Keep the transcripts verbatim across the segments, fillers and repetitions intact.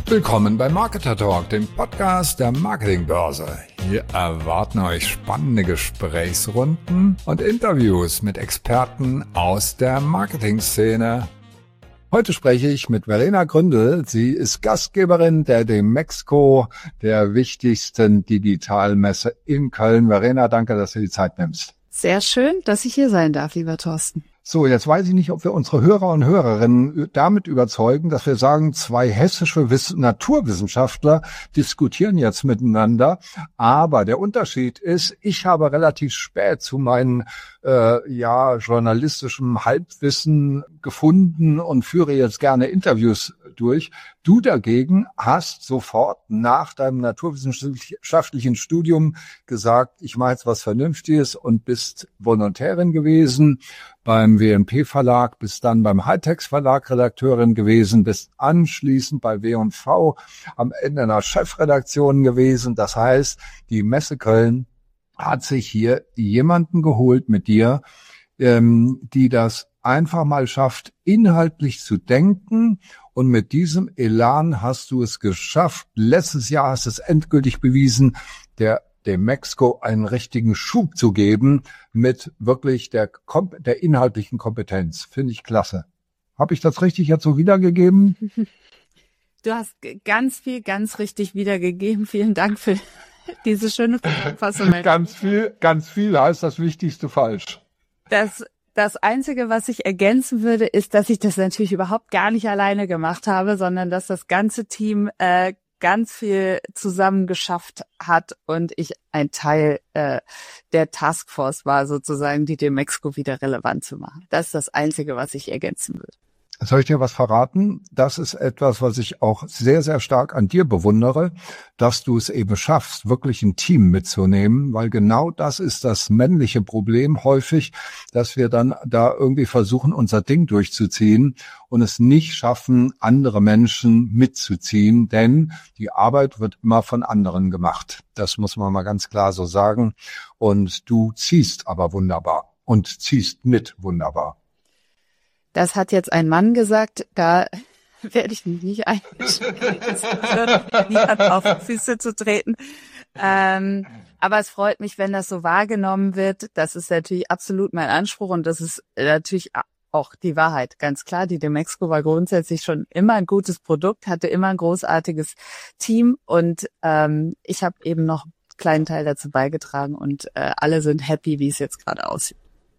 Willkommen bei Marketer Talk, dem Podcast der Marketingbörse. Hier erwarten euch spannende Gesprächsrunden und Interviews mit Experten aus der Marketingszene. Heute spreche ich mit Verena Gründel. Sie ist Gastgeberin der Demexco, der wichtigsten Digitalmesse in Köln. Verena, danke, dass du die Zeit nimmst. Sehr schön, dass ich hier sein darf, lieber Thorsten. So, jetzt weiß ich nicht, ob wir unsere Hörer und Hörerinnen damit überzeugen, dass wir sagen, zwei hessische Wiss- Naturwissenschaftler diskutieren jetzt miteinander. Aber der Unterschied ist, ich habe relativ spät zu meinem äh, ja journalistischem Halbwissen gefunden und führe jetzt gerne Interviews durch. Du dagegen hast sofort nach deinem naturwissenschaftlichen Studium gesagt, ich mache jetzt was Vernünftiges und bist Volontärin gewesen beim W und P Verlag, bist dann beim Hightex Verlag Redakteurin gewesen, bist anschließend bei W und V am Ende einer Chefredaktion gewesen. Das heißt, die Messe Köln hat sich hier jemanden geholt mit dir, ähm, die das einfach mal schafft, inhaltlich zu denken. Und mit diesem Elan hast du es geschafft. Letztes Jahr hast du es endgültig bewiesen, der Demexco einen richtigen Schub zu geben mit wirklich der, der inhaltlichen Kompetenz. Finde ich klasse. Habe ich das richtig jetzt so wiedergegeben? Du hast ganz viel, ganz richtig wiedergegeben. Vielen Dank für diese schöne Zusammenfassung. Ganz viel, ganz viel heißt das Wichtigste falsch. Das Das Einzige, was ich ergänzen würde, ist, dass ich das natürlich überhaupt gar nicht alleine gemacht habe, sondern dass das ganze Team äh, ganz viel zusammen geschafft hat und ich ein Teil äh, der Taskforce war, sozusagen die Demexco wieder relevant zu machen. Das ist das Einzige, was ich ergänzen würde. Soll ich dir was verraten? Das ist etwas, was ich auch sehr, sehr stark an dir bewundere, dass du es eben schaffst, wirklich ein Team mitzunehmen, weil genau das ist das männliche Problem häufig, dass wir dann da irgendwie versuchen, unser Ding durchzuziehen und es nicht schaffen, andere Menschen mitzuziehen, denn die Arbeit wird immer von anderen gemacht. Das muss man mal ganz klar so sagen. Und du ziehst aber wunderbar und ziehst mit wunderbar. Das hat jetzt ein Mann gesagt, da werde ich mich nicht einmischen, niemand auf die Füße zu treten. Ähm, aber es freut mich, wenn das so wahrgenommen wird. Das ist natürlich absolut mein Anspruch und das ist natürlich auch die Wahrheit. Ganz klar, die Demexco war grundsätzlich schon immer ein gutes Produkt, hatte immer ein großartiges Team und ähm, ich habe eben noch einen kleinen Teil dazu beigetragen und äh, alle sind happy, wie es jetzt gerade aussieht.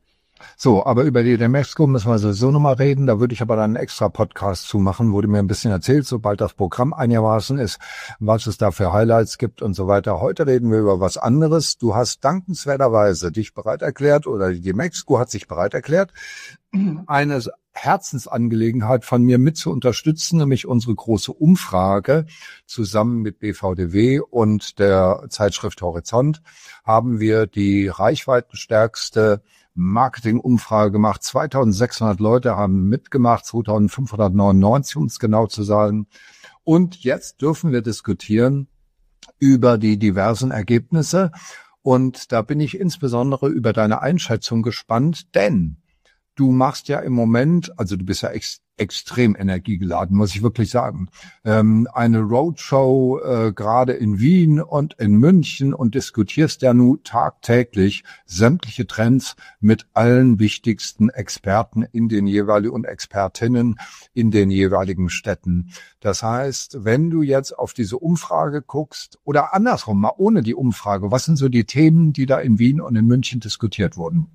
So, aber über die Demexco müssen wir sowieso nochmal reden. Da würde ich aber dann einen extra Podcast zu machen, wo du mir ein bisschen erzählst, sobald das Programm einigermaßen ist, was es da für Highlights gibt und so weiter. Heute reden wir über was anderes. Du hast dankenswerterweise dich bereit erklärt, oder die Demexco hat sich bereit erklärt, eine Herzensangelegenheit von mir mit zu unterstützen, nämlich unsere große Umfrage. Zusammen mit B V D W und der Zeitschrift Horizont haben wir die reichweitenstärkste Marketing-Umfrage gemacht. zweitausendsechshundert Leute haben mitgemacht, zweitausendfünfhundertneunundneunzig, um es genau zu sagen. Und jetzt dürfen wir diskutieren über die diversen Ergebnisse. Und da bin ich insbesondere über deine Einschätzung gespannt, denn du machst ja im Moment, also du bist ja ex extrem energiegeladen, muss ich wirklich sagen, ähm, eine Roadshow äh, gerade in Wien und in München und diskutierst ja nun tagtäglich sämtliche Trends mit allen wichtigsten Experten in den jeweiligen und Expertinnen in den jeweiligen Städten. Das heißt, wenn du jetzt auf diese Umfrage guckst oder andersrum, mal ohne die Umfrage, was sind so die Themen, die da in Wien und in München diskutiert wurden?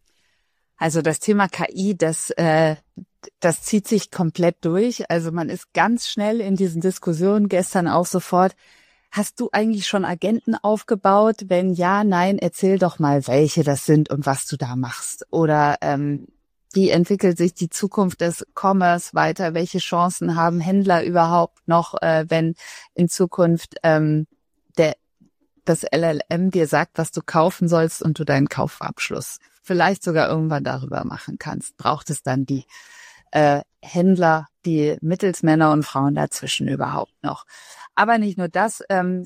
Also das Thema K I, das äh, das zieht sich komplett durch. Also man ist ganz schnell in diesen Diskussionen, gestern auch sofort. Hast du eigentlich schon Agenten aufgebaut? Wenn ja, nein, erzähl doch mal, welche das sind und was du da machst. Oder ähm, wie entwickelt sich die Zukunft des Commerce weiter? Welche Chancen haben Händler überhaupt noch, äh, wenn in Zukunft ähm, der das L L M dir sagt, was du kaufen sollst und du deinen Kaufabschluss vielleicht sogar irgendwann darüber machen kannst? Braucht es dann die äh, Händler, die Mittelsmänner und Frauen dazwischen überhaupt noch? Aber nicht nur das, ähm,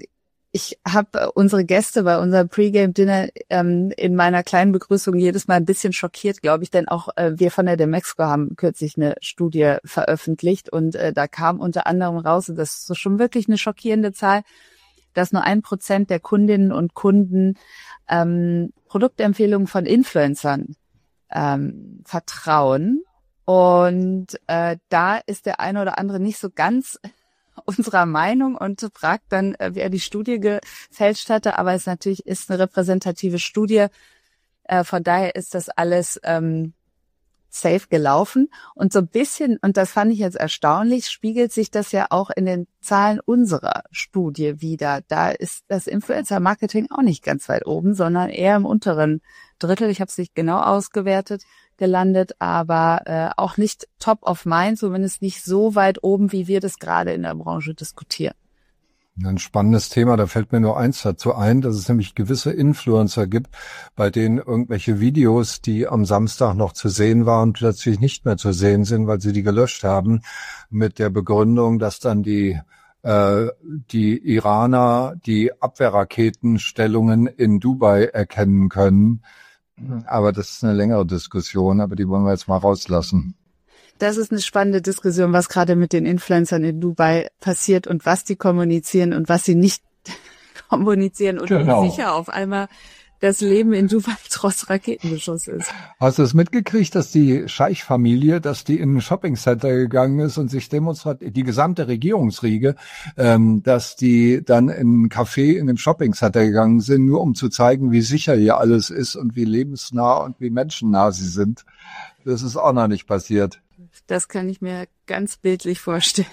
ich habe unsere Gäste bei unserem Pre-Game-Dinner ähm, in meiner kleinen Begrüßung jedes Mal ein bisschen schockiert, glaube ich, denn auch äh, wir von der Demexco haben kürzlich eine Studie veröffentlicht und äh, da kam unter anderem raus, und das ist schon wirklich eine schockierende Zahl, dass nur ein Prozent der Kundinnen und Kunden ähm, Produktempfehlungen von Influencern ähm, vertrauen. Und äh, da ist der eine oder andere nicht so ganz unserer Meinung und fragt dann, äh, wer die Studie gefälscht hatte. Aber es natürlich ist eine repräsentative Studie. Äh, von daher ist das alles ähm, safe gelaufen. Und so ein bisschen, und das fand ich jetzt erstaunlich, spiegelt sich das ja auch in den Zahlen unserer Studie wieder. Da ist das Influencer-Marketing auch nicht ganz weit oben, sondern eher im unteren Drittel. Ich habe es nicht genau ausgewertet, gelandet, aber äh, auch nicht top of mind, zumindest nicht so weit oben, wie wir das gerade in der Branche diskutieren. Ein spannendes Thema, da fällt mir nur eins dazu ein, dass es nämlich gewisse Influencer gibt, bei denen irgendwelche Videos, die am Samstag noch zu sehen waren, plötzlich nicht mehr zu sehen sind, weil sie die gelöscht haben, mit der Begründung, dass dann die äh, die Iraner die Abwehrraketenstellungen in Dubai erkennen können. Aber das ist eine längere Diskussion, aber die wollen wir jetzt mal rauslassen. Das ist eine spannende Diskussion, was gerade mit den Influencern in Dubai passiert und was die kommunizieren und was sie nicht kommunizieren und genau. Wie sicher auf einmal das Leben in Dubai trotz Raketenbeschuss ist. Hast du es mitgekriegt, dass die Scheich-Familie, dass die in ein Shoppingcenter gegangen ist und sich demonstriert, die gesamte Regierungsriege, ähm, dass die dann in ein Café in dem Shoppingcenter gegangen sind, nur um zu zeigen, wie sicher hier alles ist und wie lebensnah und wie menschennah sie sind. Das ist auch noch nicht passiert. Das kann ich mir ganz bildlich vorstellen.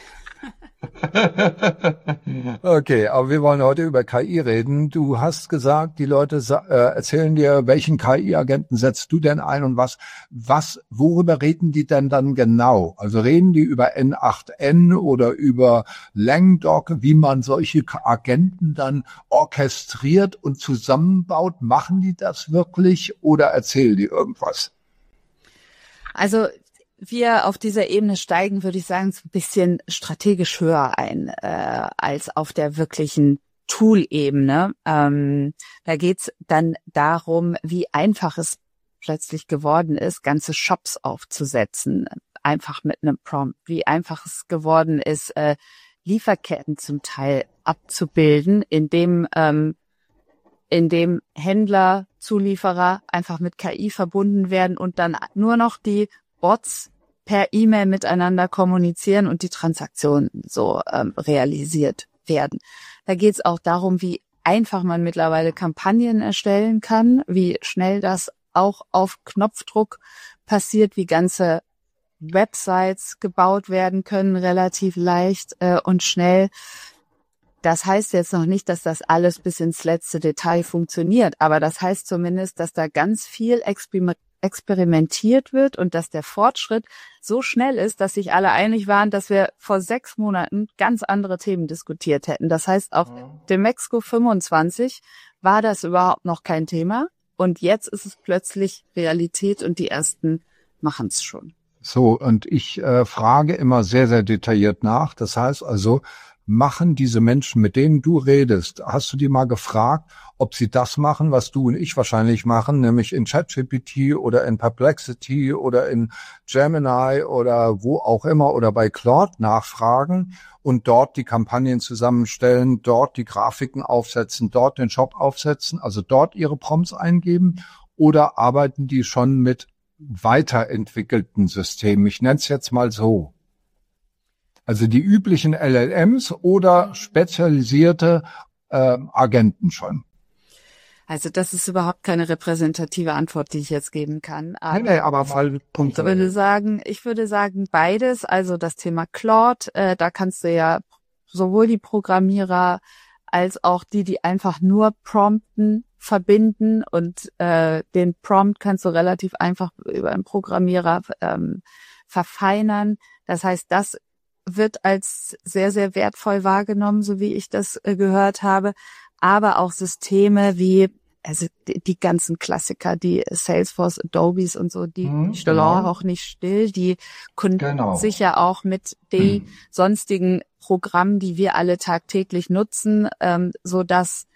Okay, aber wir wollen heute über K I reden. Du hast gesagt, die Leute äh, erzählen dir, welchen K I-Agenten setzt du denn ein und was, was, worüber reden die denn dann genau? Also reden die über N acht N oder über Langdog, wie man solche Agenten dann orchestriert und zusammenbaut? Machen die das wirklich oder erzählen die irgendwas? Also wir auf dieser Ebene steigen, würde ich sagen, so ein bisschen strategisch höher ein äh, als auf der wirklichen Tool-Ebene. Ähm, da geht's dann darum, wie einfach es plötzlich geworden ist, ganze Shops aufzusetzen, einfach mit einem Prompt. Wie einfach es geworden ist, äh, Lieferketten zum Teil abzubilden, indem ähm, indem Händler, Zulieferer einfach mit K I verbunden werden und dann nur noch die Bots per E-Mail miteinander kommunizieren und die Transaktionen so ähm, realisiert werden. Da geht es auch darum, wie einfach man mittlerweile Kampagnen erstellen kann, wie schnell das auch auf Knopfdruck passiert, wie ganze Websites gebaut werden können, relativ leicht äh, und schnell. Das heißt jetzt noch nicht, dass das alles bis ins letzte Detail funktioniert, aber das heißt zumindest, dass da ganz viel exper- experimentiert wird und dass der Fortschritt so schnell ist, dass sich alle einig waren, dass wir vor sechs Monaten ganz andere Themen diskutiert hätten. Das heißt, auf Demexco fünfundzwanzig war das überhaupt noch kein Thema und jetzt ist es plötzlich Realität und die ersten machen es schon. So, und ich äh, frage immer sehr, sehr detailliert nach. Das heißt also, machen diese Menschen, mit denen du redest, hast du die mal gefragt, ob sie das machen, was du und ich wahrscheinlich machen, nämlich in ChatGPT oder in Perplexity oder in Gemini oder wo auch immer oder bei Claude nachfragen und dort die Kampagnen zusammenstellen, dort die Grafiken aufsetzen, dort den Shop aufsetzen, also dort ihre Prompts eingeben, oder arbeiten die schon mit weiterentwickelten Systemen? Ich nenne es jetzt mal so. Also die üblichen L L Ms oder spezialisierte äh, Agenten schon? Also das ist überhaupt keine repräsentative Antwort, die ich jetzt geben kann. Aber, nee, nee, aber mal Punkte. Ich würde sagen, ich würde sagen beides. Also das Thema Claude, äh, da kannst du ja sowohl die Programmierer als auch die, die einfach nur prompten, verbinden und äh, den Prompt kannst du relativ einfach über einen Programmierer ähm, verfeinern. Das heißt, das wird als sehr, sehr wertvoll wahrgenommen, so wie ich das äh, gehört habe. Aber auch Systeme wie also die, die ganzen Klassiker, die Salesforce, Adobes und so, die Mhm, stehen genau. auch nicht still. Die können Genau. sicher auch mit den Mhm. sonstigen Programmen, die wir alle tagtäglich nutzen, ähm, so dass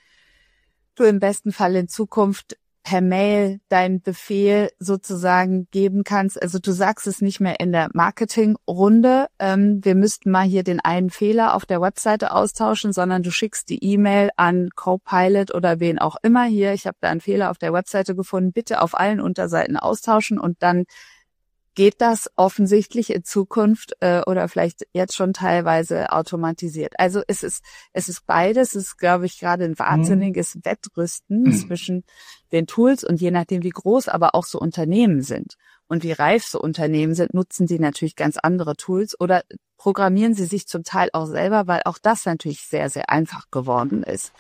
du im besten Fall in Zukunft per Mail deinen Befehl sozusagen geben kannst. Also du sagst es nicht mehr in der Marketingrunde, ähm, wir müssten mal hier den einen Fehler auf der Webseite austauschen, sondern du schickst die E-Mail an Copilot oder wen auch immer hier. Ich habe da einen Fehler auf der Webseite gefunden, bitte auf allen Unterseiten austauschen und dann geht das offensichtlich in Zukunft äh, oder vielleicht jetzt schon teilweise automatisiert. Also es ist es ist beides. Es ist, glaube ich, gerade ein wahnsinniges Mhm. Wettrüsten zwischen den Tools und je nachdem, wie groß aber auch so Unternehmen sind und wie reif so Unternehmen sind, nutzen sie natürlich ganz andere Tools oder programmieren sie sich zum Teil auch selber, weil auch das natürlich sehr, sehr einfach geworden ist.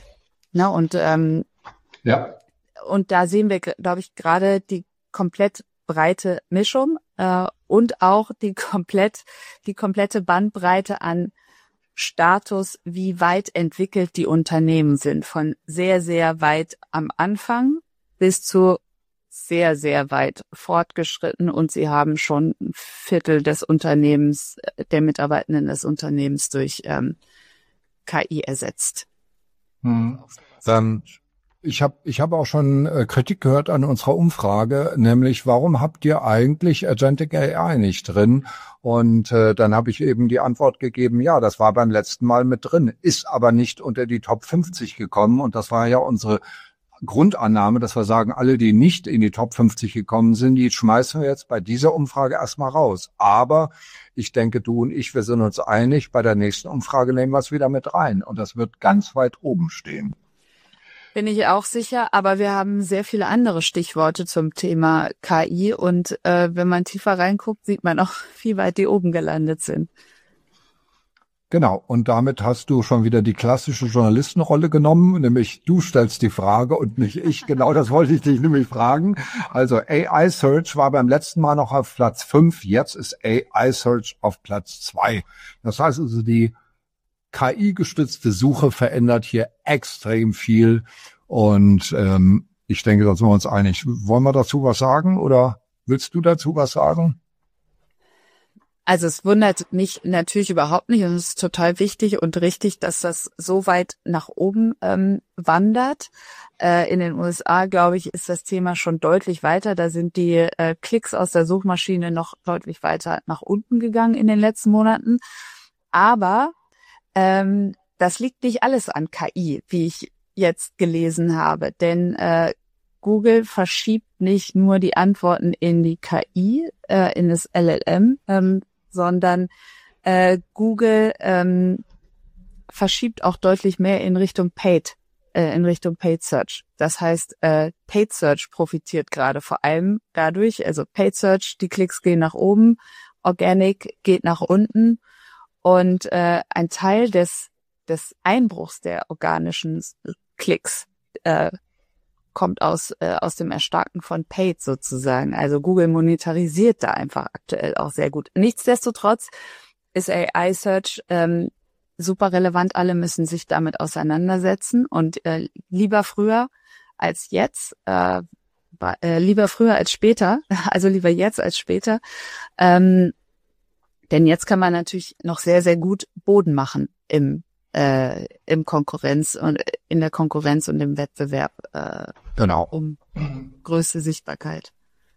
Na, und ähm, Ja. und da sehen wir, glaube ich, gerade die komplett breite Mischung äh, und auch die komplett die komplette Bandbreite an Status, wie weit entwickelt die Unternehmen sind, von sehr, sehr weit am Anfang bis zu sehr, sehr weit fortgeschritten und sie haben schon ein Viertel des Unternehmens, der Mitarbeitenden des Unternehmens durch ähm, K I ersetzt. Mhm. Dann Ich habe ich hab auch schon äh, Kritik gehört an unserer Umfrage, nämlich warum habt ihr eigentlich Agentic A I nicht drin? Und äh, dann habe ich eben die Antwort gegeben, ja, das war beim letzten Mal mit drin, ist aber nicht unter die Top fünfzig gekommen. Und das war ja unsere Grundannahme, dass wir sagen, alle, die nicht in die Top fünfzig gekommen sind, die schmeißen wir jetzt bei dieser Umfrage erstmal raus. Aber ich denke, du und ich, wir sind uns einig, bei der nächsten Umfrage nehmen wir es wieder mit rein. Und das wird ganz weit oben stehen. Bin ich auch sicher, aber wir haben sehr viele andere Stichworte zum Thema K I und äh, wenn man tiefer reinguckt, sieht man auch, wie weit die oben gelandet sind. Genau, und damit hast du schon wieder die klassische Journalistenrolle genommen, nämlich du stellst die Frage und nicht ich. Genau, das wollte ich dich nämlich fragen. Also A I Search war beim letzten Mal noch auf Platz fünf, jetzt ist A I Search auf Platz zwei. Das heißt also, die K I-gestützte Suche verändert hier extrem viel und ähm, ich denke, da sind wir uns einig. Wollen wir dazu was sagen oder willst du dazu was sagen? Also es wundert mich natürlich überhaupt nicht und es ist total wichtig und richtig, dass das so weit nach oben ähm, wandert. Äh, in den U S A, glaube ich, ist das Thema schon deutlich weiter. Da sind die äh, Klicks aus der Suchmaschine noch deutlich weiter nach unten gegangen in den letzten Monaten. Aber ähm, das liegt nicht alles an K I, wie ich jetzt gelesen habe. Denn äh, Google verschiebt nicht nur die Antworten in die K I, äh, in das L L M, ähm, sondern äh, Google ähm, verschiebt auch deutlich mehr in Richtung Paid, äh, in Richtung Paid Search. Das heißt, äh, Paid Search profitiert gerade vor allem dadurch, also Paid Search, die Klicks gehen nach oben, Organic geht nach unten und äh, ein Teil des des Einbruchs der organischen Klicks äh, kommt aus äh, aus dem Erstarken von Paid sozusagen. Also Google monetarisiert da einfach aktuell auch sehr gut. Nichtsdestotrotz ist A I Search ähm, super relevant. Alle müssen sich damit auseinandersetzen und äh, lieber früher als jetzt, äh, äh, lieber früher als später, also lieber jetzt als später. Ähm, denn jetzt kann man natürlich noch sehr, sehr gut Boden machen im äh, im Konkurrenz und in der Konkurrenz und im Wettbewerb äh, genau. um größte Sichtbarkeit.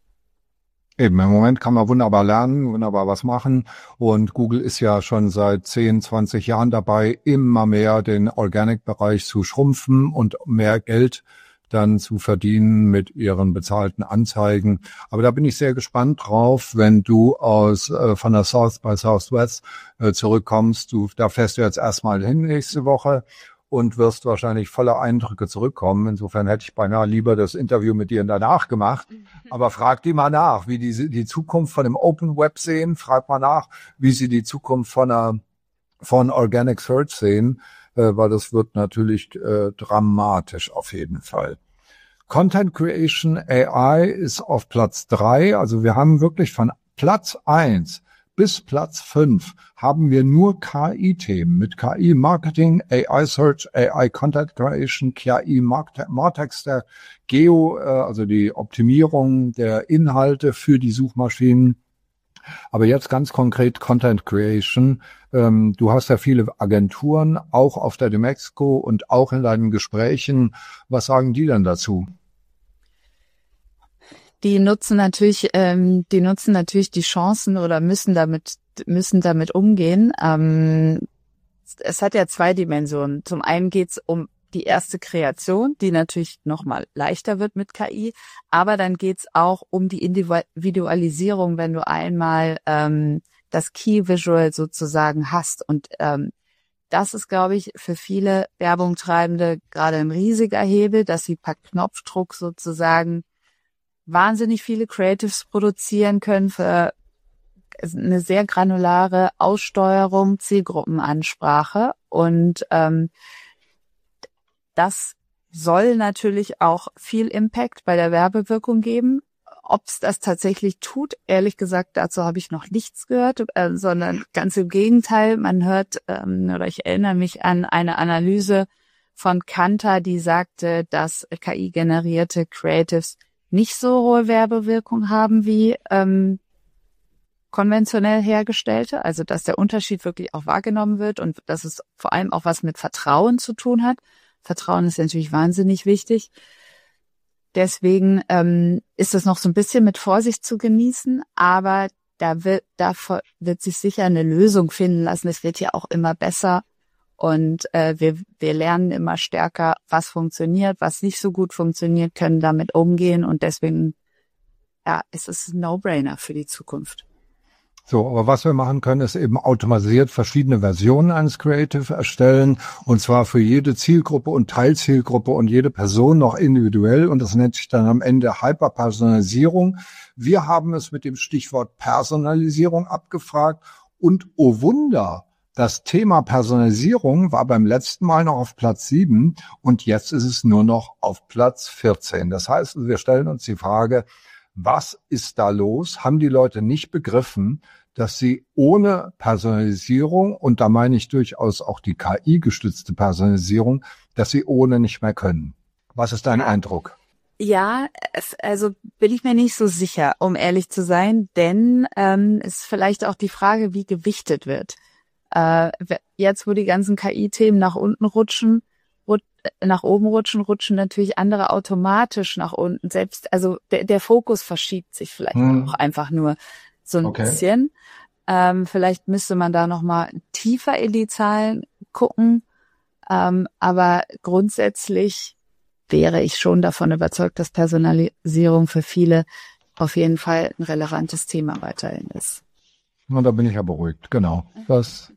Eben, im Moment kann man wunderbar lernen, wunderbar was machen und Google ist ja schon seit zehn, zwanzig Jahren dabei, immer mehr den Organic-Bereich zu schrumpfen und mehr Geld dann zu verdienen mit ihren bezahlten Anzeigen. Aber da bin ich sehr gespannt drauf, wenn du aus äh, von der South by Southwest äh, zurückkommst. Du, da fährst du jetzt erstmal hin nächste Woche und wirst wahrscheinlich voller Eindrücke zurückkommen. Insofern hätte ich beinahe lieber das Interview mit dir danach gemacht. Aber frag die mal nach, wie die die Zukunft von dem Open Web sehen. Frag mal nach, wie sie die Zukunft von einer, von Organic Search sehen, äh, weil das wird natürlich äh, dramatisch auf jeden Fall. Content Creation A I ist auf Platz drei. Also wir haben wirklich von Platz eins bis Platz fünf haben wir nur K I-Themen mit K I-Marketing, A I-Search, A I-Content Creation, K I-Martex, der Geo, also die Optimierung der Inhalte für die Suchmaschinen. Aber jetzt ganz konkret Content Creation. Ähm, du hast ja viele Agenturen, auch auf der Demexco und auch in deinen Gesprächen. Was sagen die denn dazu? Die nutzen natürlich, ähm, die nutzen natürlich die Chancen oder müssen damit, müssen damit umgehen. Ähm, es hat ja zwei Dimensionen. Zum einen geht's um die erste Kreation, die natürlich nochmal leichter wird mit K I, aber dann geht's auch um die Individualisierung, wenn du einmal ähm, das Key Visual sozusagen hast. Und ähm, das ist, glaube ich, für viele Werbungtreibende gerade ein riesiger Hebel, dass sie per Knopfdruck sozusagen wahnsinnig viele Creatives produzieren können für eine sehr granulare Aussteuerung, Zielgruppenansprache. Und ähm, das soll natürlich auch viel Impact bei der Werbewirkung geben. Ob es das tatsächlich tut, ehrlich gesagt, dazu habe ich noch nichts gehört, äh, sondern ganz im Gegenteil. Man hört, ähm, oder ich erinnere mich an eine Analyse von Kantar, die sagte, dass K I-generierte Creatives nicht so hohe Werbewirkung haben wie ähm, konventionell hergestellte. Also dass der Unterschied wirklich auch wahrgenommen wird und dass es vor allem auch was mit Vertrauen zu tun hat. Vertrauen ist natürlich wahnsinnig wichtig. Deswegen ähm, ist es noch so ein bisschen mit Vorsicht zu genießen, aber da wird, da wird sich sicher eine Lösung finden lassen. Es wird ja auch immer besser und äh, wir, wir lernen immer stärker, was funktioniert, was nicht so gut funktioniert, können damit umgehen und deswegen ja, ist es ein No-Brainer für die Zukunft. So, aber was wir machen können, ist eben automatisiert verschiedene Versionen eines Creative erstellen und zwar für jede Zielgruppe und Teilzielgruppe und jede Person noch individuell und das nennt sich dann am Ende Hyperpersonalisierung. Wir haben es mit dem Stichwort Personalisierung abgefragt und oh Wunder, das Thema Personalisierung war beim letzten Mal noch auf Platz sieben und jetzt ist es nur noch auf Platz vierzehn. Das heißt, wir stellen uns die Frage, was ist da los? Haben die Leute nicht begriffen, dass sie ohne Personalisierung, und da meine ich durchaus auch die K I-gestützte Personalisierung, dass sie ohne nicht mehr können? Was ist dein Eindruck? Ja, also bin ich mir nicht so sicher, um ehrlich zu sein, denn ähm, ist vielleicht auch die Frage, wie gewichtet wird. Äh, jetzt, wo die ganzen K I-Themen nach unten rutschen, nach oben rutschen, rutschen natürlich andere automatisch nach unten. Selbst, also der, der Fokus verschiebt sich vielleicht hm. auch einfach nur so ein okay. bisschen. Ähm, vielleicht müsste man da noch mal tiefer in die Zahlen gucken. Ähm, aber grundsätzlich wäre ich schon davon überzeugt, dass Personalisierung für viele auf jeden Fall ein relevantes Thema weiterhin ist. Und da bin ich ja beruhigt, genau. Das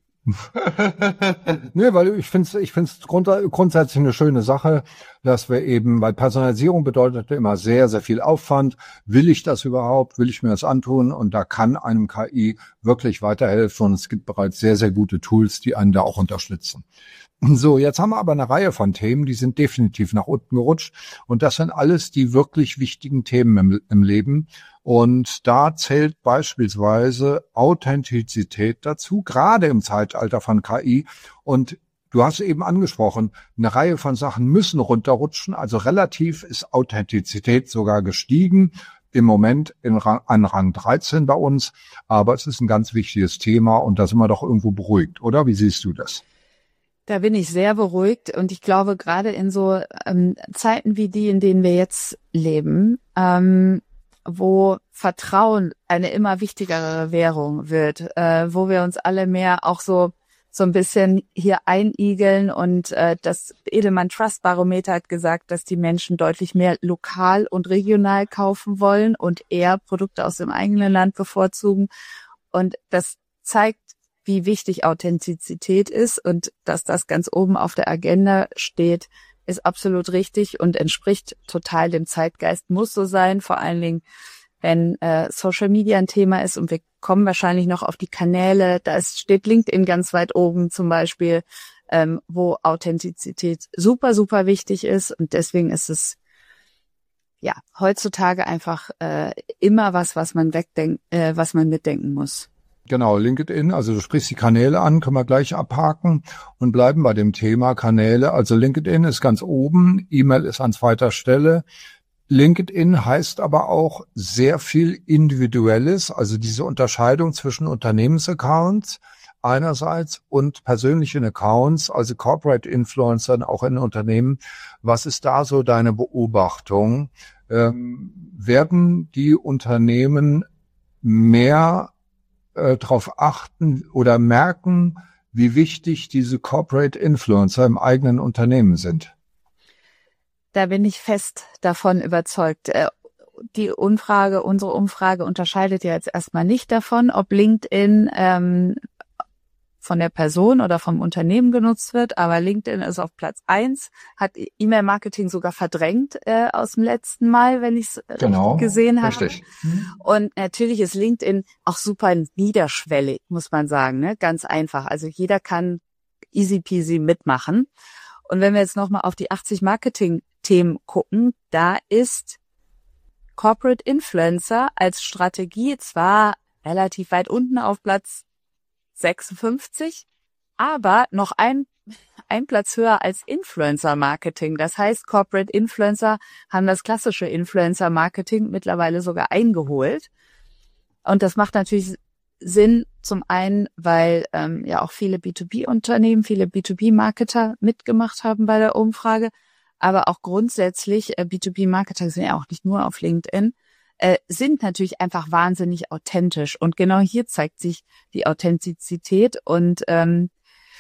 nee, weil ich finde es ich find's grund, grundsätzlich eine schöne Sache, dass wir eben, weil Personalisierung bedeutet immer sehr, sehr viel Aufwand. Will ich das überhaupt? Will ich mir das antun? Und da kann einem K I wirklich weiterhelfen. Und es gibt bereits sehr, sehr gute Tools, die einen da auch unterstützen. So, jetzt haben wir aber eine Reihe von Themen, die sind definitiv nach unten gerutscht. Und das sind alles die wirklich wichtigen Themen im, im Leben. Und da zählt beispielsweise Authentizität dazu, gerade im Zeitalter von K I. Und du hast eben angesprochen, eine Reihe von Sachen müssen runterrutschen. Also relativ ist Authentizität sogar gestiegen. Im Moment in Rang, an Rang dreizehn bei uns. Aber es ist ein ganz wichtiges Thema und da sind wir doch irgendwo beruhigt, oder? Wie siehst du das? Da bin ich sehr beruhigt und ich glaube, gerade in so ähm, Zeiten wie die, in denen wir jetzt leben, ähm, wo Vertrauen eine immer wichtigere Währung wird, äh, wo wir uns alle mehr auch so so ein bisschen hier einigeln und äh, das Edelman Trust Barometer hat gesagt, dass die Menschen deutlich mehr lokal und regional kaufen wollen und eher Produkte aus dem eigenen Land bevorzugen und das zeigt, wie wichtig Authentizität ist und dass das ganz oben auf der Agenda steht, ist absolut richtig und entspricht total dem Zeitgeist, muss so sein, vor allen Dingen, wenn äh, Social Media ein Thema ist und wir kommen wahrscheinlich noch auf die Kanäle, da ist, steht LinkedIn ganz weit oben zum Beispiel, ähm, wo Authentizität super, super wichtig ist und deswegen ist es ja heutzutage einfach äh, immer was, was man wegdenkt, äh, was man mitdenken muss. Genau, LinkedIn, also du sprichst die Kanäle an, können wir gleich abhaken und bleiben bei dem Thema Kanäle. Also LinkedIn ist ganz oben, E-Mail ist an zweiter Stelle. LinkedIn heißt aber auch sehr viel Individuelles, also diese Unterscheidung zwischen Unternehmensaccounts einerseits und persönlichen Accounts, also Corporate Influencern auch in Unternehmen. Was ist da so deine Beobachtung? Ähm, werden die Unternehmen mehr äh, darauf achten oder merken, wie wichtig diese Corporate Influencer im eigenen Unternehmen sind? Da bin ich fest davon überzeugt. Die Umfrage, unsere Umfrage unterscheidet ja jetzt erstmal nicht davon, ob LinkedIn ähm, von der Person oder vom Unternehmen genutzt wird, aber LinkedIn ist auf Platz eins, hat E-Mail-Marketing sogar verdrängt äh, aus dem letzten Mal, wenn ich es genau, richtig gesehen habe. Richtig. Und natürlich ist LinkedIn auch super niederschwellig, muss man sagen, ne? Ganz einfach. Also jeder kann easy peasy mitmachen. Und wenn wir jetzt nochmal auf die achtzig Marketing-Themen gucken, da ist Corporate Influencer als Strategie zwar relativ weit unten auf Platz sechsundfünfzig, aber noch ein, ein Platz höher als Influencer-Marketing. Das heißt, Corporate Influencer haben das klassische Influencer-Marketing mittlerweile sogar eingeholt. Und das macht natürlich Sinn, zum einen, weil ähm, ja auch viele B zwei B-Unternehmen, viele B zwei B-Marketer mitgemacht haben bei der Umfrage, aber auch grundsätzlich, äh, B zwei B-Marketer sind ja auch nicht nur auf LinkedIn, äh, sind natürlich einfach wahnsinnig authentisch. Und genau hier zeigt sich die Authentizität. Und ähm,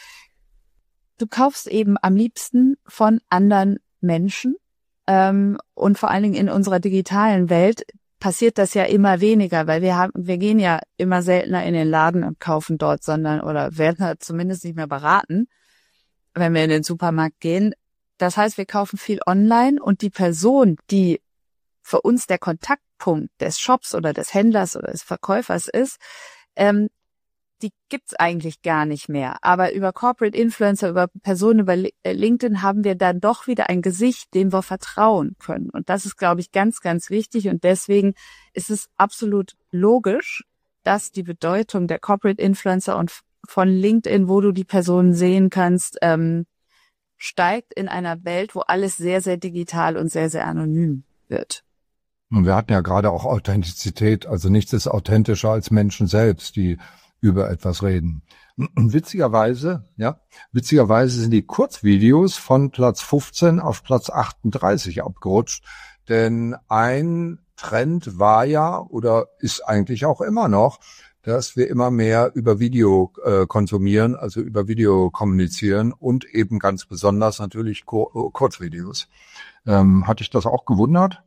du kaufst eben am liebsten von anderen Menschen. Ähm, und vor allen Dingen in unserer digitalen Welt passiert das ja immer weniger, weil wir haben, wir gehen ja immer seltener in den Laden und kaufen dort, sondern oder werden halt zumindest nicht mehr beraten, wenn wir in den Supermarkt gehen. Das heißt, wir kaufen viel online und die Person, die für uns der Kontaktpunkt des Shops oder des Händlers oder des Verkäufers ist, ähm, die gibt's eigentlich gar nicht mehr. Aber über Corporate Influencer, über Personen, über LinkedIn haben wir dann doch wieder ein Gesicht, dem wir vertrauen können. Und das ist, glaube ich, ganz, ganz wichtig. Und deswegen ist es absolut logisch, dass die Bedeutung der Corporate Influencer und von LinkedIn, wo du die Personen sehen kannst, ähm, steigt in einer Welt, wo alles sehr, sehr digital und sehr, sehr anonym wird. Und wir hatten ja gerade auch Authentizität. Also nichts ist authentischer als Menschen selbst, die über etwas reden. Witzigerweise, ja, witzigerweise sind die Kurzvideos von Platz fünfzehn auf Platz achtunddreißig abgerutscht, denn ein Trend war ja oder ist eigentlich auch immer noch, dass wir immer mehr über Video äh, konsumieren, also über Video kommunizieren und eben ganz besonders natürlich Kur- Kurzvideos. Ähm, hat dich das auch gewundert?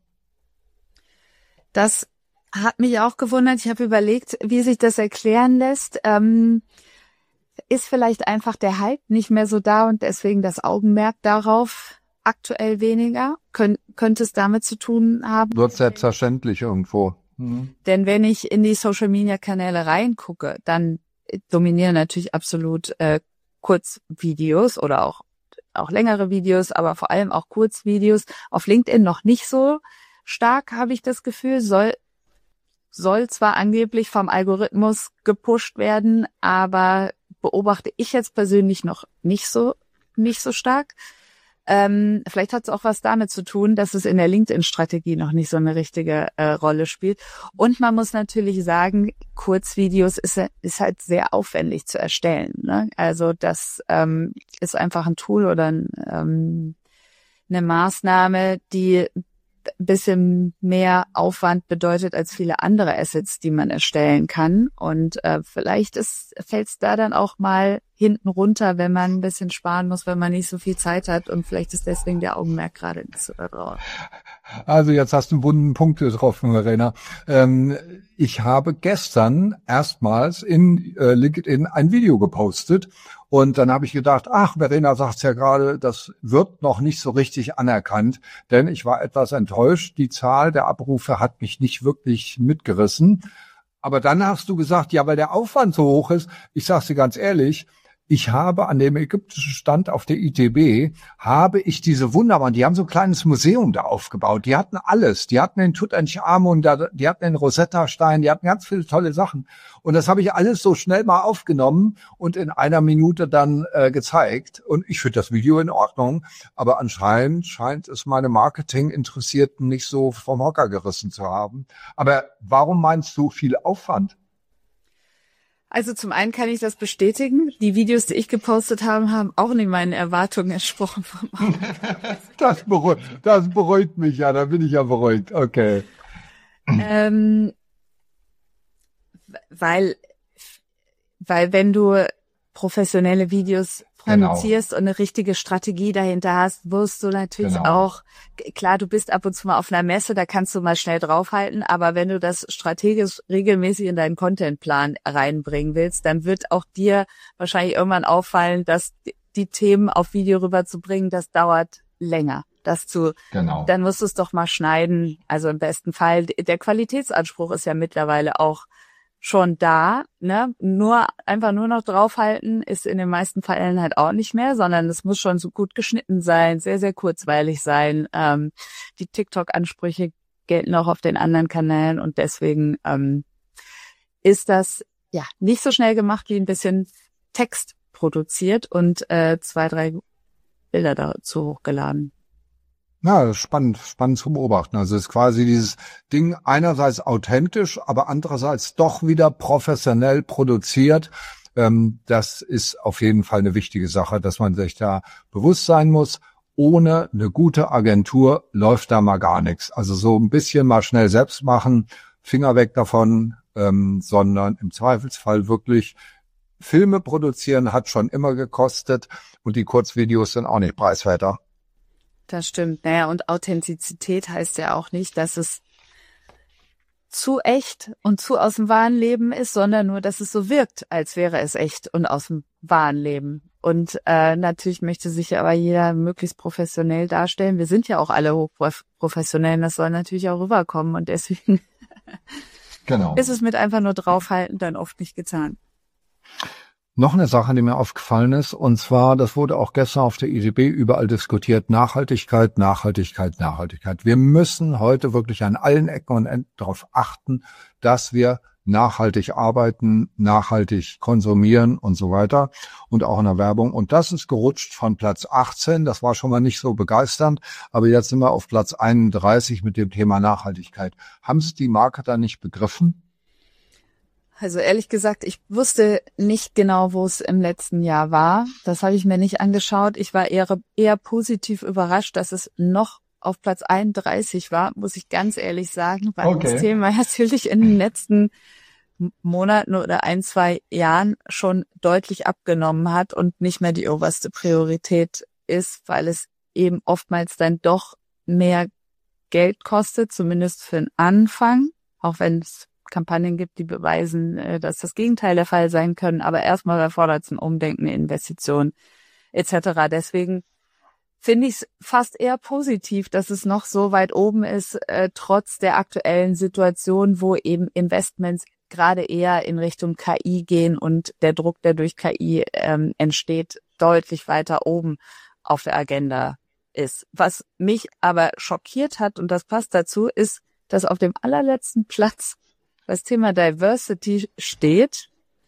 Das hat mich auch gewundert. Ich habe überlegt, wie sich das erklären lässt. Ähm, ist vielleicht einfach der Hype nicht mehr so da und deswegen das Augenmerk darauf aktuell weniger? Kön- könnte es damit zu tun haben? Wird selbstverständlich irgendwo. Mhm. Denn wenn ich in die Social-Media-Kanäle reingucke, dann dominieren natürlich absolut äh, Kurzvideos oder auch auch längere Videos, aber vor allem auch Kurzvideos. Auf LinkedIn noch nicht so stark, habe ich das Gefühl, soll soll zwar angeblich vom Algorithmus gepusht werden, aber beobachte ich jetzt persönlich noch nicht so nicht so stark. Ähm, vielleicht hat es auch was damit zu tun, dass es in der LinkedIn-Strategie noch nicht so eine richtige äh, Rolle spielt. Und man muss natürlich sagen, Kurzvideos ist, ist halt sehr aufwendig zu erstellen. Ne? Also das ähm, ist einfach ein Tool oder ein, ähm, eine Maßnahme, die ein bisschen mehr Aufwand bedeutet als viele andere Assets, die man erstellen kann. Und äh, vielleicht fällt es da dann auch mal hinten runter, wenn man ein bisschen sparen muss, wenn man nicht so viel Zeit hat. Und vielleicht ist deswegen der Augenmerk gerade nicht so da drauf. Also jetzt hast du einen wunden Punkt getroffen, Verena. Ähm, ich habe gestern erstmals in äh, LinkedIn ein Video gepostet. Und dann habe ich gedacht, ach, Verena sagt's ja gerade, das wird noch nicht so richtig anerkannt, denn ich war etwas enttäuscht. Die Zahl der Abrufe hat mich nicht wirklich mitgerissen. Aber dann hast du gesagt, ja, weil der Aufwand so hoch ist. Ich sag's dir ganz ehrlich, Ich habe an dem ägyptischen Stand auf der I T B, habe ich diese wunderbaren, die haben so ein kleines Museum da aufgebaut. Die hatten alles. Die hatten den Tutanchamun, die hatten den Rosetta-Stein, die hatten ganz viele tolle Sachen. Und das habe ich alles so schnell mal aufgenommen und in einer Minute dann äh, gezeigt. Und ich finde das Video in Ordnung. Aber anscheinend scheint es meine Marketing-Interessierten nicht so vom Hocker gerissen zu haben. Aber warum meinst du viel Aufwand? Also zum einen kann ich das bestätigen. Die Videos, die ich gepostet habe, haben auch nicht meinen Erwartungen entsprochen. Das beruhigt, das beruhigt mich ja, da bin ich ja beruhigt. Okay. Ähm, weil, weil wenn du professionelle Videos produzierst genau. und eine richtige Strategie dahinter hast, wirst du natürlich genau. auch, klar, du bist ab und zu mal auf einer Messe, da kannst du mal schnell draufhalten, aber wenn du das strategisch regelmäßig in deinen Contentplan reinbringen willst, dann wird auch dir wahrscheinlich irgendwann auffallen, dass die Themen auf Video rüberzubringen, das dauert länger. Das zu, genau. Dann musst du es doch mal schneiden. Also im besten Fall, der Qualitätsanspruch ist ja mittlerweile auch schon da, ne? Nur einfach nur noch draufhalten ist in den meisten Fällen halt auch nicht mehr, sondern es muss schon so gut geschnitten sein, sehr, sehr kurzweilig sein. Ähm, die TikTok-Ansprüche gelten auch auf den anderen Kanälen und deswegen ähm, ist das ja nicht so schnell gemacht wie ein bisschen Text produziert und äh, zwei, drei Bilder dazu hochgeladen. Ja, das ist spannend, spannend zu beobachten. Also es ist quasi dieses Ding einerseits authentisch, aber andererseits doch wieder professionell produziert. Ähm, das ist auf jeden Fall eine wichtige Sache, dass man sich da bewusst sein muss. Ohne eine gute Agentur läuft da mal gar nichts. Also so ein bisschen mal schnell selbst machen, Finger weg davon, ähm, sondern im Zweifelsfall wirklich Filme produzieren hat schon immer gekostet und die Kurzvideos sind auch nicht preiswerter. Das stimmt. Naja, und Authentizität heißt ja auch nicht, dass es zu echt und zu aus dem wahren Leben ist, sondern nur, dass es so wirkt, als wäre es echt und aus dem wahren Leben. Und äh, natürlich möchte sich ja aber jeder möglichst professionell darstellen. Wir sind ja auch alle hochprofessionell, das soll natürlich auch rüberkommen. Und deswegen genau. ist es mit einfach nur draufhalten dann oft nicht getan. Noch eine Sache, die mir aufgefallen ist, und zwar, das wurde auch gestern auf der I T B überall diskutiert, Nachhaltigkeit, Nachhaltigkeit, Nachhaltigkeit. Wir müssen heute wirklich an allen Ecken und Enden darauf achten, dass wir nachhaltig arbeiten, nachhaltig konsumieren und so weiter und auch in der Werbung. Und das ist gerutscht von Platz achtzehn, das war schon mal nicht so begeisternd, aber jetzt sind wir auf Platz einunddreißig mit dem Thema Nachhaltigkeit. Haben Sie die Marketer nicht begriffen? Also ehrlich gesagt, ich wusste nicht genau, wo es im letzten Jahr war. Das habe ich mir nicht angeschaut. Ich war eher, eher positiv überrascht, dass es noch auf Platz einunddreißig war, muss ich ganz ehrlich sagen, weil okay. das Thema natürlich in den letzten Monaten oder ein, zwei Jahren schon deutlich abgenommen hat und nicht mehr die oberste Priorität ist, weil es eben oftmals dann doch mehr Geld kostet, zumindest für den Anfang, auch wenn es Kampagnen gibt, die beweisen, dass das Gegenteil der Fall sein können. Aber erstmal erfordert es ein Umdenken, eine Investition et cetera. Deswegen finde ich es fast eher positiv, dass es noch so weit oben ist, äh, trotz der aktuellen Situation, wo eben Investments gerade eher in Richtung K I gehen und der Druck, der durch K I ähm, entsteht, deutlich weiter oben auf der Agenda ist. Was mich aber schockiert hat, und das passt dazu, ist, dass auf dem allerletzten Platz das Thema Diversity steht.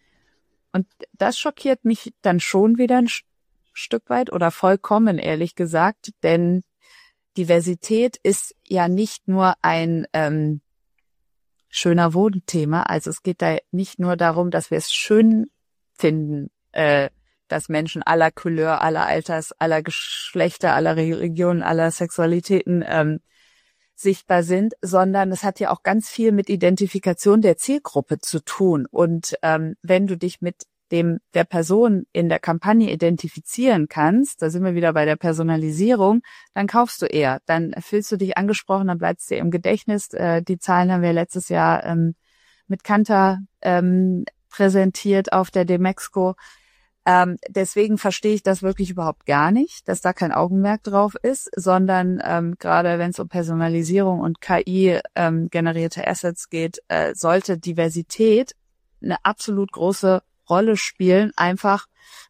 Und das schockiert mich dann schon wieder ein Stück weit oder vollkommen, ehrlich gesagt, denn Diversität ist ja nicht nur ein ähm, schöner Wohnthema. Also es geht da nicht nur darum, dass wir es schön finden, äh, dass Menschen aller Couleur, aller Alters, aller Geschlechter, aller Regionen, aller Sexualitäten ähm, sichtbar sind, sondern es hat ja auch ganz viel mit Identifikation der Zielgruppe zu tun. Und ähm, wenn du dich mit dem der Person in der Kampagne identifizieren kannst, da sind wir wieder bei der Personalisierung, dann kaufst du eher. Dann fühlst du dich angesprochen, dann bleibst du dir im Gedächtnis. Äh, die Zahlen haben wir letztes Jahr ähm, mit Kantar ähm, präsentiert auf der Demexco. Ähm, deswegen verstehe ich das wirklich überhaupt gar nicht, dass da kein Augenmerk drauf ist, sondern ähm, gerade wenn es um Personalisierung und K I ähm, generierte Assets geht, äh, sollte Diversität eine absolut große Rolle spielen, einfach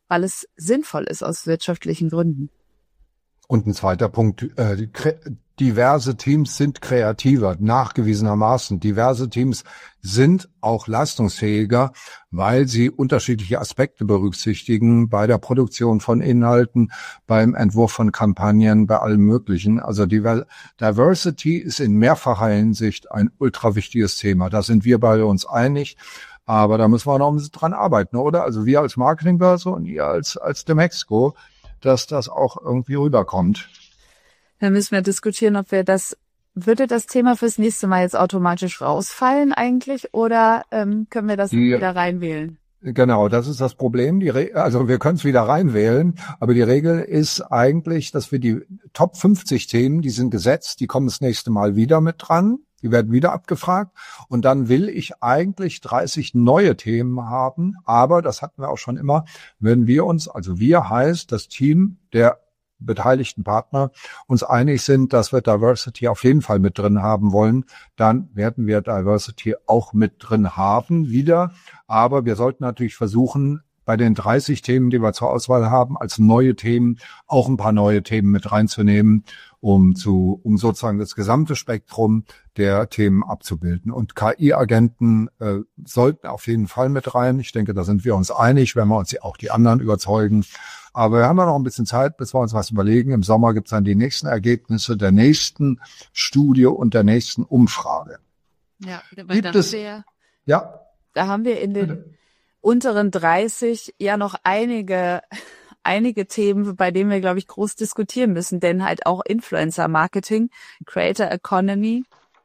weil es sinnvoll ist aus wirtschaftlichen Gründen. Und ein zweiter Punkt, äh, die, diverse Teams sind kreativer, nachgewiesenermaßen. Diverse Teams sind auch leistungsfähiger, weil sie unterschiedliche Aspekte berücksichtigen bei der Produktion von Inhalten, beim Entwurf von Kampagnen, bei allem Möglichen. Also Diversity ist in mehrfacher Hinsicht ein ultra wichtiges Thema. Da sind wir beide uns einig. Aber da müssen wir noch ein bisschen dran arbeiten, oder? Also wir als Marketingbörse und ihr als, als Demexco, dass das auch irgendwie rüberkommt. Dann müssen wir diskutieren, ob wir das, würde das Thema fürs nächste Mal jetzt automatisch rausfallen eigentlich oder ähm, können wir das die, wieder reinwählen? Genau, das ist das Problem. Die Re- also wir können es wieder reinwählen, aber die Regel ist eigentlich, dass wir die Top fünfzig Themen, die sind gesetzt, die kommen das nächste Mal wieder mit dran. Die werden wieder abgefragt und dann will ich eigentlich dreißig neue Themen haben, aber das hatten wir auch schon immer, wenn wir uns, also wir heißt das Team der beteiligten Partner, uns einig sind, dass wir Diversity auf jeden Fall mit drin haben wollen, dann werden wir Diversity auch mit drin haben wieder, aber wir sollten natürlich versuchen, bei den dreißig Themen, die wir zur Auswahl haben, als neue Themen auch ein paar neue Themen mit reinzunehmen, um zu, um sozusagen das gesamte Spektrum der Themen abzubilden. Und K I-Agenten äh, sollten auf jeden Fall mit rein. Ich denke, da sind wir uns einig, wenn wir uns auch die anderen überzeugen. Aber wir haben ja noch ein bisschen Zeit, bis wir uns was überlegen. Im Sommer gibt es dann die nächsten Ergebnisse der nächsten Studie und der nächsten Umfrage. Ja, gibt es, wir, ja, da haben wir in den bitte. unteren dreißig ja noch einige einige Themen, bei denen wir, glaube ich, groß diskutieren müssen, denn halt auch Influencer-Marketing, Creator Economy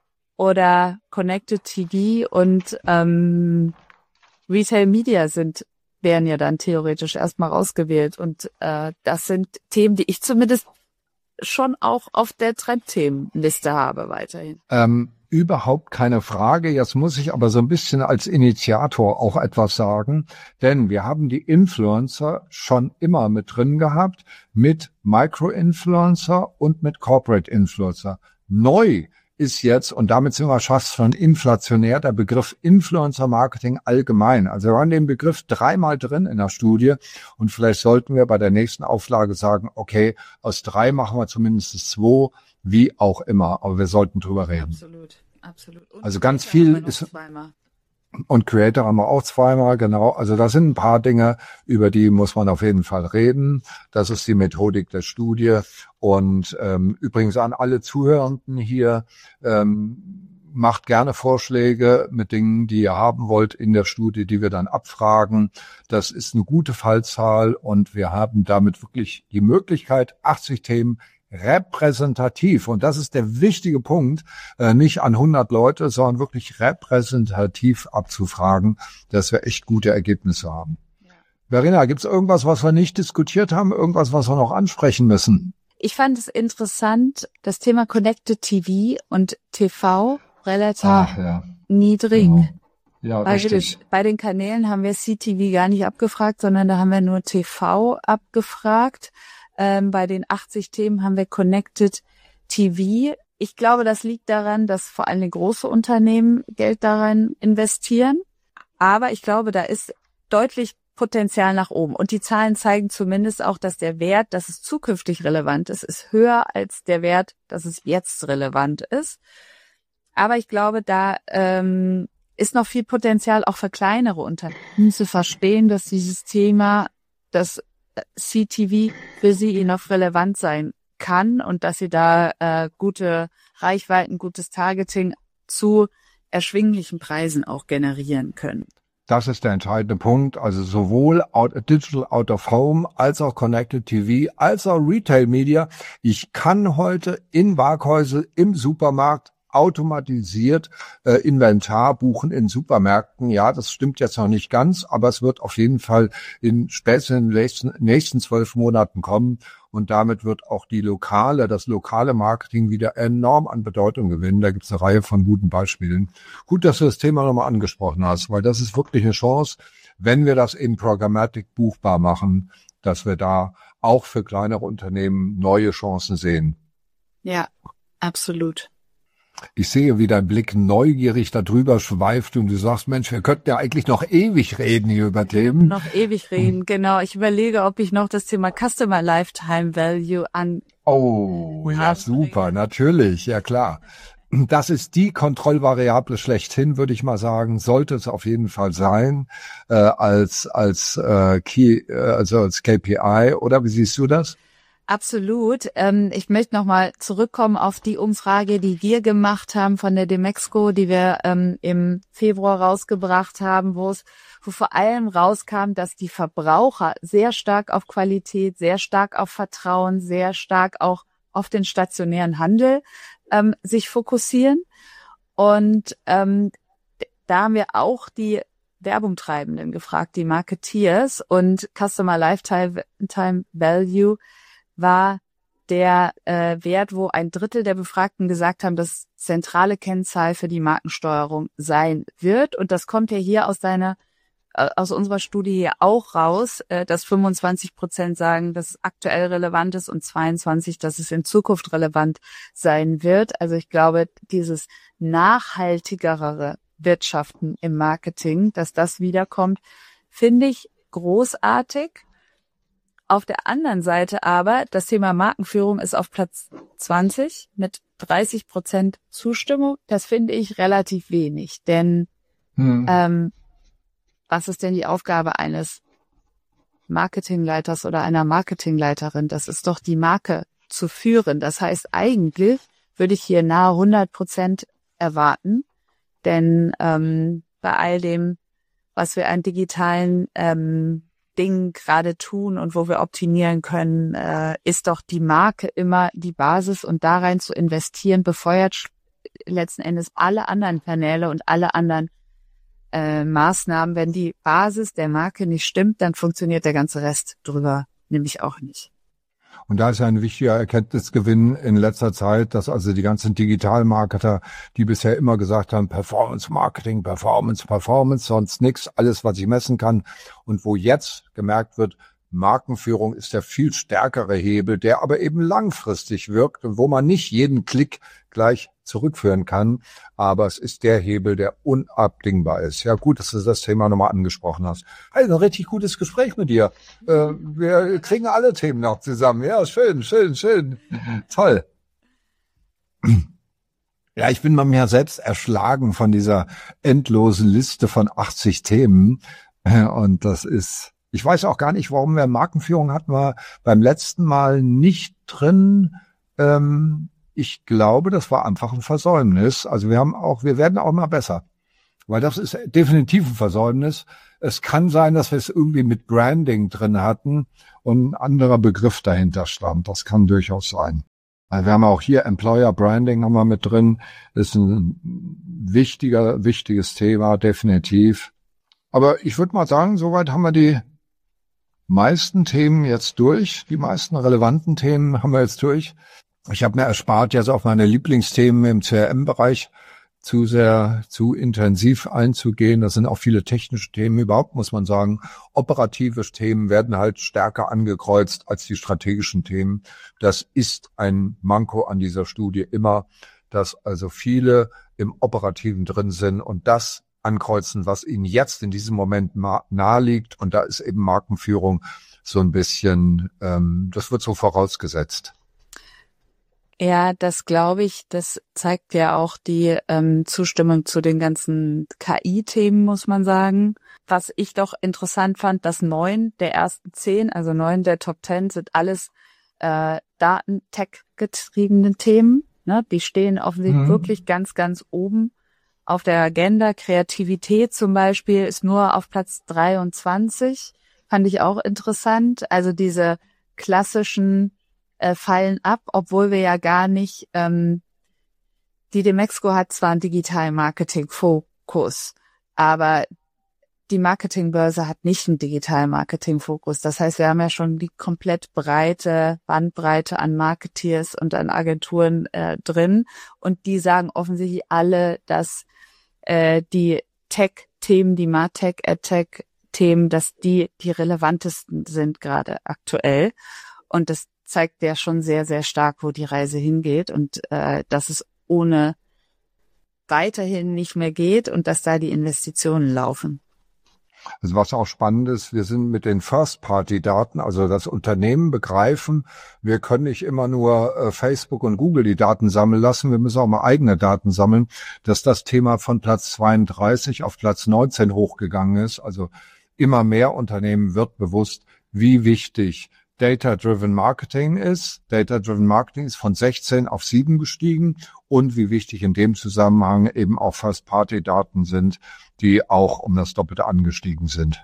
oder Connected T V und ähm, Retail Media sind werden ja dann theoretisch erstmal rausgewählt und äh, das sind Themen, die ich zumindest schon auch auf der Trendthemenliste habe weiterhin. Ähm. Überhaupt keine Frage. Jetzt muss ich aber so ein bisschen als Initiator auch etwas sagen, denn wir haben die Influencer schon immer mit drin gehabt, mit Micro-Influencer und mit Corporate-Influencer. Neu ist jetzt, und damit sind wir fast schon inflationär, der Begriff Influencer-Marketing allgemein. Also wir haben den Begriff dreimal drin in der Studie und vielleicht sollten wir bei der nächsten Auflage sagen, okay, aus drei machen wir zumindest zwei, wie auch immer, aber wir sollten drüber reden. Absolut, absolut. Und also ganz viel ist, zweimal. Und Creator haben wir auch zweimal, genau. Also das sind ein paar Dinge, über die muss man auf jeden Fall reden. Das ist die Methodik der Studie. Und ähm, übrigens an alle Zuhörenden hier, ähm, macht gerne Vorschläge mit Dingen, die ihr haben wollt in der Studie, die wir dann abfragen. Das ist eine gute Fallzahl und wir haben damit wirklich die Möglichkeit, achtzig Themen repräsentativ, und das ist der wichtige Punkt, äh, nicht an hundert Leute, sondern wirklich repräsentativ abzufragen, dass wir echt gute Ergebnisse haben. Ja. Verena, gibt es irgendwas, was wir nicht diskutiert haben, irgendwas, was wir noch ansprechen müssen? Ich fand es interessant, das Thema Connected T V und T V relativ Ach, ja. niedrig. Genau. Ja, Weil richtig. wir, bei den Kanälen haben wir C T V gar nicht abgefragt, sondern da haben wir nur T V abgefragt. Ähm, bei den achtzig Themen haben wir Connected T V. Ich glaube, das liegt daran, dass vor allem große Unternehmen Geld daran investieren. Aber ich glaube, da ist deutlich Potenzial nach oben. Und die Zahlen zeigen zumindest auch, dass der Wert, dass es zukünftig relevant ist, ist höher als der Wert, dass es jetzt relevant ist. Aber ich glaube, da ähm, ist noch viel Potenzial auch für kleinere Unternehmen zu verstehen, dass dieses Thema, das C T V für sie noch relevant sein kann und dass sie da äh, gute Reichweiten, gutes Targeting zu erschwinglichen Preisen auch generieren können. Das ist der entscheidende Punkt. Also sowohl out, Digital Out of Home als auch Connected T V als auch Retail Media. Ich kann heute in Waghäusel im Supermarkt automatisiert äh, Inventar buchen in Supermärkten. Ja, das stimmt jetzt noch nicht ganz, aber es wird auf jeden Fall in spätestens in den nächsten, nächsten zwölf Monaten kommen. Und damit wird auch die lokale, das lokale Marketing wieder enorm an Bedeutung gewinnen. Da gibt es eine Reihe von guten Beispielen. Gut, dass du das Thema nochmal angesprochen hast, weil das ist wirklich eine Chance, wenn wir das in Programmatic buchbar machen, dass wir da auch für kleinere Unternehmen neue Chancen sehen. Ja, absolut. Ich sehe, wie dein Blick neugierig darüber schweift und du sagst, Mensch, wir könnten ja eigentlich noch ewig reden hier über Themen. Noch ewig reden, genau. Ich überlege, ob ich noch das Thema Customer Lifetime Value an... Oh, ja, super, natürlich, ja klar. Das ist die Kontrollvariable schlechthin, würde ich mal sagen, sollte es auf jeden Fall sein, äh, als, als, äh, Key, äh, also als K P I, oder wie siehst du das? Absolut. Ähm, ich möchte nochmal zurückkommen auf die Umfrage, die wir gemacht haben von der Demexco, die wir ähm, im Februar rausgebracht haben, wo es, wo vor allem rauskam, dass die Verbraucher sehr stark auf Qualität, sehr stark auf Vertrauen, sehr stark auch auf den stationären Handel ähm, sich fokussieren. Und ähm, da haben wir auch die Werbungtreibenden gefragt, die Marketeers, und Customer Lifetime Value war der äh, Wert, wo ein Drittel der Befragten gesagt haben, dass zentrale Kennzahl für die Markensteuerung sein wird. Und das kommt ja hier aus deiner, äh, aus unserer Studie hier auch raus, äh, dass fünfundzwanzig Prozent sagen, dass es aktuell relevant ist und zweiundzwanzig, dass es in Zukunft relevant sein wird. Also ich glaube, dieses nachhaltigere Wirtschaften im Marketing, dass das wiederkommt, finde ich großartig. Auf der anderen Seite aber, das Thema Markenführung ist auf Platz zwanzig mit dreißig Prozent Zustimmung. Das finde ich relativ wenig, denn hm. ähm, was ist denn die Aufgabe eines Marketingleiters oder einer Marketingleiterin? Das ist doch, die Marke zu führen. Das heißt, eigentlich würde ich hier nahe hundert Prozent erwarten, denn ähm, bei all dem, was wir an digitalen ähm, Dingen gerade tun und wo wir optimieren können, äh, ist doch die Marke immer die Basis, und da rein zu investieren befeuert letzten Endes alle anderen Kanäle und alle anderen äh, Maßnahmen. Wenn die Basis der Marke nicht stimmt, dann funktioniert der ganze Rest drüber nämlich auch nicht. Und da ist ein wichtiger Erkenntnisgewinn in letzter Zeit, dass also die ganzen Digitalmarketer, die bisher immer gesagt haben, Performance Marketing, Performance, Performance, sonst nichts, alles, was ich messen kann. Und wo jetzt gemerkt wird, Markenführung ist der viel stärkere Hebel, der aber eben langfristig wirkt und wo man nicht jeden Klick gleich zurückführen kann. Aber es ist der Hebel, der unabdingbar ist. Ja, gut, dass du das Thema nochmal angesprochen hast. Hey, ein richtig gutes Gespräch mit dir. Äh, wir kriegen alle Themen noch zusammen. Ja, schön, schön, schön. Toll. Ja, ich bin manchmal selbst erschlagen von dieser endlosen Liste von achtzig Themen. Und das ist, ich weiß auch gar nicht, warum wir Markenführung hatten wir beim letzten Mal nicht drin. Ähm, ich glaube, das war einfach ein Versäumnis. Also wir haben auch, wir werden auch mal besser. Weil das ist definitiv ein Versäumnis. Es kann sein, dass wir es irgendwie mit Branding drin hatten und ein anderer Begriff dahinter stand. Das kann durchaus sein. Weil wir haben auch hier Employer Branding haben wir mit drin. Das ist ein wichtiger, wichtiges Thema, definitiv. Aber ich würde mal sagen, soweit haben wir die meisten Themen jetzt durch. Die meisten relevanten Themen haben wir jetzt durch. Ich habe mir erspart, jetzt auf meine Lieblingsthemen im C R M-Bereich zu sehr, zu intensiv einzugehen. Das sind auch viele technische Themen. Überhaupt muss man sagen, operative Themen werden halt stärker angekreuzt als die strategischen Themen. Das ist ein Manko an dieser Studie immer, dass also viele im Operativen drin sind und das ankreuzen, was ihnen jetzt in diesem Moment nahe liegt. Und da ist eben Markenführung so ein bisschen, ähm, das wird so vorausgesetzt. Ja, das glaube ich, das zeigt ja auch die ähm, Zustimmung zu den ganzen K I-Themen, muss man sagen. Was ich doch interessant fand, dass neun der ersten zehn, also neun der Top Ten, sind alles äh, Daten-Tech-getriebene Themen. Ne? Die stehen offensichtlich mhm. wirklich ganz, ganz oben auf der Agenda. Kreativität zum Beispiel ist nur auf Platz dreiundzwanzig. Fand ich auch interessant. Also diese klassischen äh, fallen ab, obwohl wir ja gar nicht, ähm, die Demexco hat zwar einen Digital-Marketing-Fokus, aber die Marketingbörse hat nicht einen Digital-Marketing-Fokus. Das heißt, wir haben ja schon die komplett breite Bandbreite an Marketeers und an Agenturen äh, drin. Und die sagen offensichtlich alle, dass äh, die Tech-Themen, die Martech, AdTech-Themen, dass die die relevantesten sind gerade aktuell. Und das zeigt ja schon sehr, sehr stark, wo die Reise hingeht und äh, dass es ohne weiterhin nicht mehr geht und dass da die Investitionen laufen. Also was auch spannend ist, wir sind mit den First-Party-Daten, also das Unternehmen begreifen, wir können nicht immer nur äh, Facebook und Google die Daten sammeln lassen, wir müssen auch mal eigene Daten sammeln, dass das Thema von Platz zweiunddreißig auf Platz neunzehn hochgegangen ist. Also immer mehr Unternehmen wird bewusst, wie wichtig Data-Driven Marketing ist. Data-Driven Marketing ist von sechzehn auf sieben gestiegen und wie wichtig in dem Zusammenhang eben auch First-Party-Daten sind, die auch um das Doppelte angestiegen sind.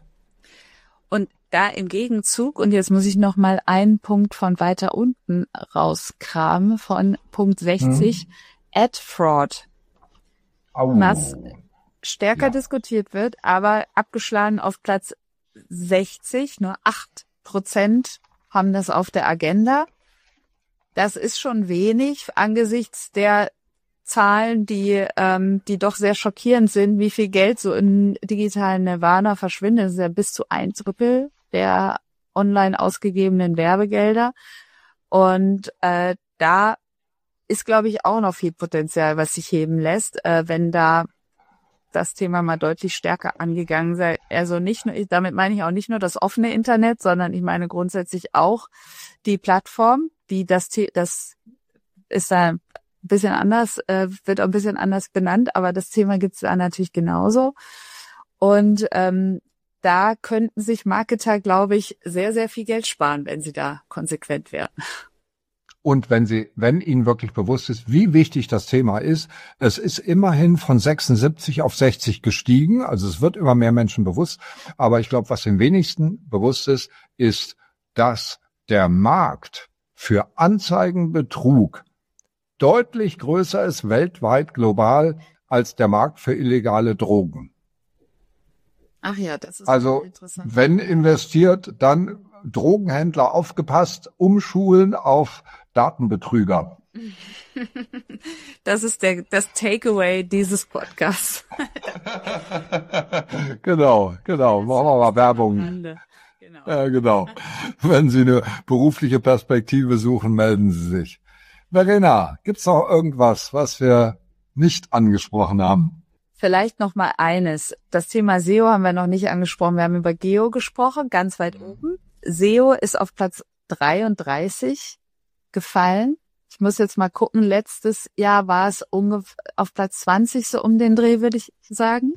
Und da im Gegenzug, und jetzt muss ich noch mal einen Punkt von weiter unten rauskramen, von Punkt sechzig, hm. Ad-Fraud, oh. was stärker ja. diskutiert wird, aber abgeschlagen auf Platz sechzig, nur acht Prozent haben das auf der Agenda. Das ist schon wenig angesichts der Zahlen, die ähm, die doch sehr schockierend sind, wie viel Geld so in digitalen Nirvana verschwindet. Das ist ja bis zu ein Drittel der online ausgegebenen Werbegelder. Und äh, da ist, glaube ich, auch noch viel Potenzial, was sich heben lässt, äh, wenn da das Thema mal deutlich stärker angegangen sei. Also nicht nur, damit meine ich auch nicht nur das offene Internet, sondern ich meine grundsätzlich auch die Plattform, die das, das ist da ein bisschen anders, äh, wird auch ein bisschen anders benannt, aber das Thema gibt es da natürlich genauso. Und ähm, da könnten sich Marketer, glaube ich, sehr, sehr viel Geld sparen, wenn sie da konsequent wären. Und wenn sie, wenn ihnen wirklich bewusst ist, wie wichtig das Thema ist, es ist immerhin von sechsundsiebzig auf sechzig gestiegen, also es wird immer mehr Menschen bewusst. Aber ich glaube, was den wenigsten bewusst ist, ist, dass der Markt für Anzeigenbetrug deutlich größer ist weltweit global als der Markt für illegale Drogen. Ach ja, das ist also interessant. Wenn investiert, dann Drogenhändler aufgepasst, umschulen auf Datenbetrüger. Das ist der, das Takeaway dieses Podcasts. Genau, genau. Machen wir mal Werbung. Genau. Ja, genau. Wenn Sie eine berufliche Perspektive suchen, melden Sie sich. Verena, gibt's noch irgendwas, was wir nicht angesprochen haben? Vielleicht noch mal eines. Das Thema S E O haben wir noch nicht angesprochen. Wir haben über Geo gesprochen, ganz weit oben. S E O ist auf Platz dreiunddreißig gefallen. Ich muss jetzt mal gucken. Letztes Jahr war es ungefähr auf Platz zwanzig, so um den Dreh, würde ich sagen.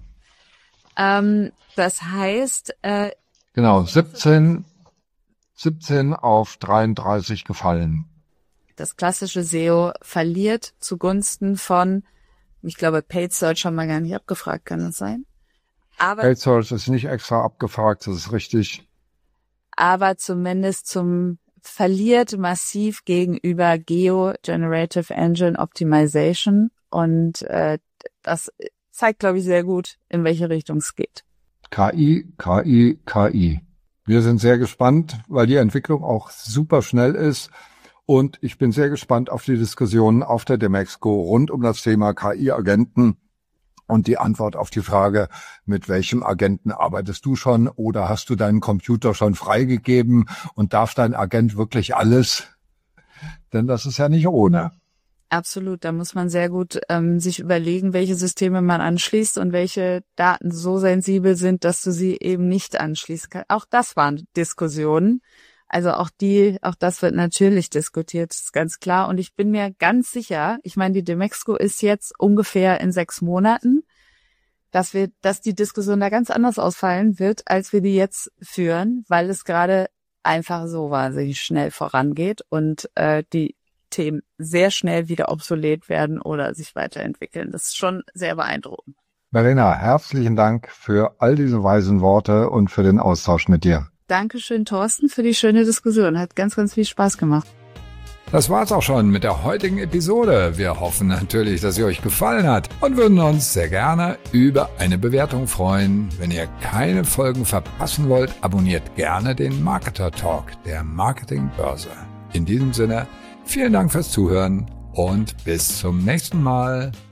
Ähm, das heißt... Äh, genau, siebzehn, siebzehn auf dreiunddreißig gefallen. Das klassische S E O verliert zugunsten von... Ich glaube, Paid Search haben wir gar nicht abgefragt, kann das sein? Aber Paid Search ist nicht extra abgefragt, das ist richtig. Aber zumindest zum verliert massiv gegenüber Geo, Generative Engine Optimization. Und äh, das zeigt, glaube ich, sehr gut, in welche Richtung es geht. K I, K I, K I. Wir sind sehr gespannt, weil die Entwicklung auch super schnell ist. Und ich bin sehr gespannt auf die Diskussionen auf der Demexco rund um das Thema K I-Agenten und die Antwort auf die Frage, mit welchem Agenten arbeitest du schon oder hast du deinen Computer schon freigegeben und darf dein Agent wirklich alles? Denn das ist ja nicht ohne. Absolut, da muss man sehr gut ähm, sich überlegen, welche Systeme man anschließt und welche Daten so sensibel sind, dass du sie eben nicht anschließen kannst. Auch das waren Diskussionen. Also auch die, auch das wird natürlich diskutiert, ist ganz klar. Und ich bin mir ganz sicher, ich meine, die Demexco ist jetzt ungefähr in sechs Monaten, dass wir, dass die Diskussion da ganz anders ausfallen wird, als wir die jetzt führen, weil es gerade einfach so wahnsinnig schnell vorangeht und äh, die Themen sehr schnell wieder obsolet werden oder sich weiterentwickeln. Das ist schon sehr beeindruckend. Verena, herzlichen Dank für all diese weisen Worte und für den Austausch mit dir. Dankeschön, Thorsten, für die schöne Diskussion. Hat ganz, ganz viel Spaß gemacht. Das war's auch schon mit der heutigen Episode. Wir hoffen natürlich, dass sie euch gefallen hat und würden uns sehr gerne über eine Bewertung freuen. Wenn ihr keine Folgen verpassen wollt, abonniert gerne den Marketer Talk der Marketingbörse. In diesem Sinne, vielen Dank fürs Zuhören und bis zum nächsten Mal.